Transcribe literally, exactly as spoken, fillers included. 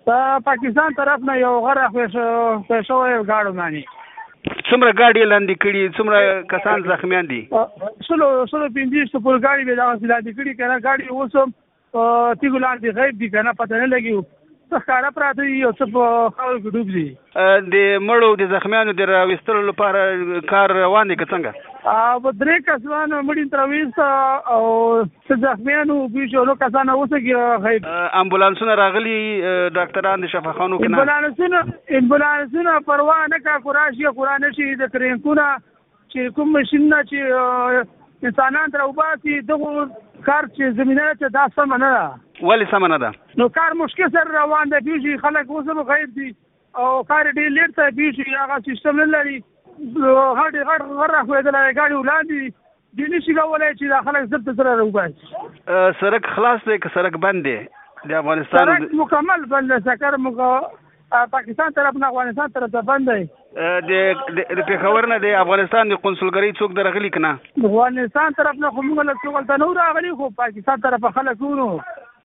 دا پاکستان طرف نه یو غره خوښ شوی گاډو باندې څومره ګاډي لاندې کړي څومره کسان زخمیان دي سلو سلو پنځه سپور ګاډي به دا لاندې کړي کنه ګاډي اوس تیګو لاندې غیب دي کنه پته نه لګي څه ښکاره پراته دي او څه په خاورو کې ډوب دي د مړو د زخمیانو د راویستلو لپاره کار روان دی که څنګه او درې کسان مړي تر راویست او څه زخمیانو بیشو نو کسان اوسه غیب امبولانسونه راغلي ډاکټران د شفاخانو کنه امبولانسونه امبولانسونه پروا نه کا قراشي قران شي د کرینکونه چې کوم ماشين نه چې انسانان تر وباسي دغه کار چې زمينه ته دا سم نه ده ولې سم نه ده نو کار مشکل سره روان دی بیشي خلک اوسه غیب دي او کار ډېر لیټ ته بیشي هغه سیستم نه لري هغه هغه غره خو د ګاډي ولاندې د نشي کولای چې دا خلک زبط سره وباسي سړک خلاص دی که سړک بند دی د افغانستان سړک مکمل بند دی سکر مګ پاکستان طرف نه افغانستان طرف ته بند دی د پیښور نه د افغانستان د قونسلګرۍ څوک درغلي کنه افغانستان طرف نه خو موږ له څوک ته نو راغلي خو پاکستان طرف خلک ورو